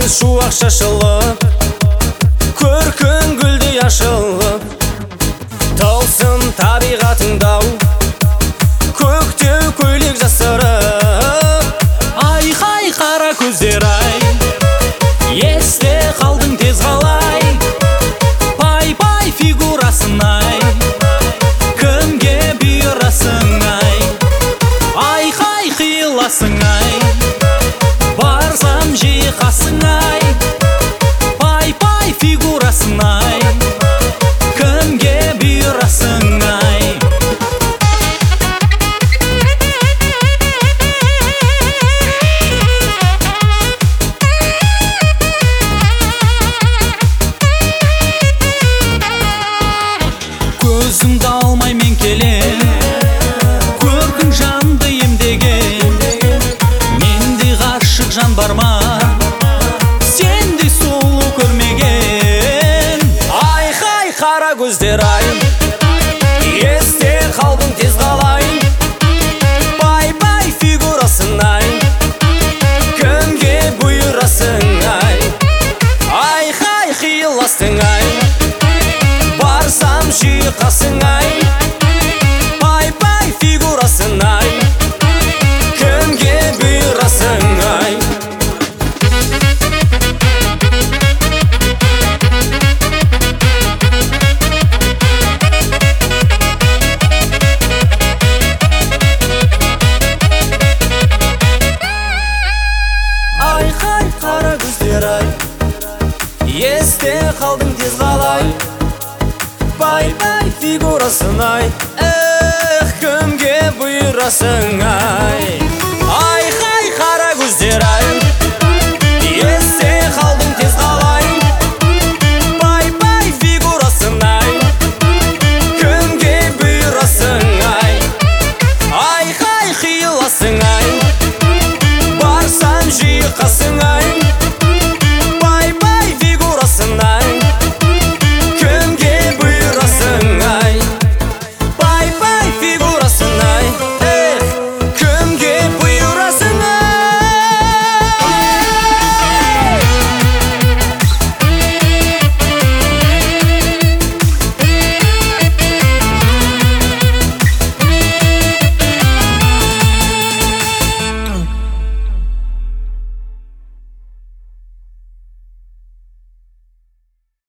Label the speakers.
Speaker 1: шуақ шашылып, көркің гүлдей ашылып, тылсым табиғатыңдау, көктеу көйлек жасырып. Айқай қара көздер ай, есте қалдың тез қалай, пай-пай фигурасын ай, кімге бұйырасың ай, айқай қиыласың ай, барсам жиқасың ай, пай-пай фигурасын ай, кімге бұйырасың ай. Көзіңді алмай мен келем, көркің жанды емдеген, мендей ғашық жан бар ма, сендей сұлу көрмеген. Айқай қара көздер ай, есте қалдың тез қалай, пай-пай фигурасын ай, кімге бұйырасың ай, айқай қиыластың ай, барсам жиқасың ай, пай-пай фигурасын ай, кімге бұйырасың ай. Айқай қара көздер ай, есте қалдың тез қалай, пай-пай фигурасын ай, кімге бұйырасың ай.